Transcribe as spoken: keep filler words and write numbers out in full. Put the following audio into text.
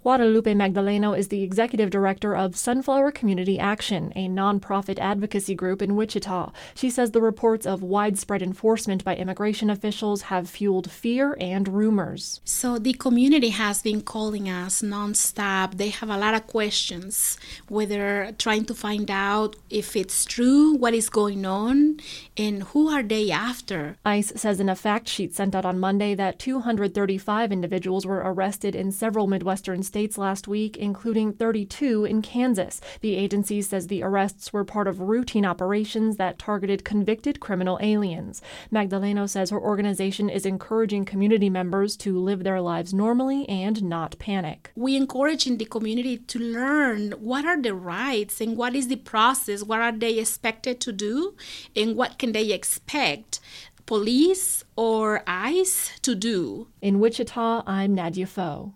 Guadalupe Magdaleno is the executive director of Sunflower Community Action, a nonprofit advocacy group in Wichita. She says the reports of widespread enforcement by immigration officials have fueled fear and rumors. So the community has been calling us nonstop. They have a lot of questions, whether trying to find out if it's true, what is going on, and who are they after. ICE says in a fact sheet sent out on Monday that two hundred thirty-five individuals were arrested in several Midwestern states last week, including thirty-two in Kansas. The agency says the arrests were part of routine operations that targeted convicted criminal aliens. Magdaleno says her organization is encouraging community members to live their lives normally and not panic. We encourage in the community to learn what are the rights and what is the process, what are they expected to do, and what can they expect police or ICE to do. In Wichita, I'm Nadia Foe.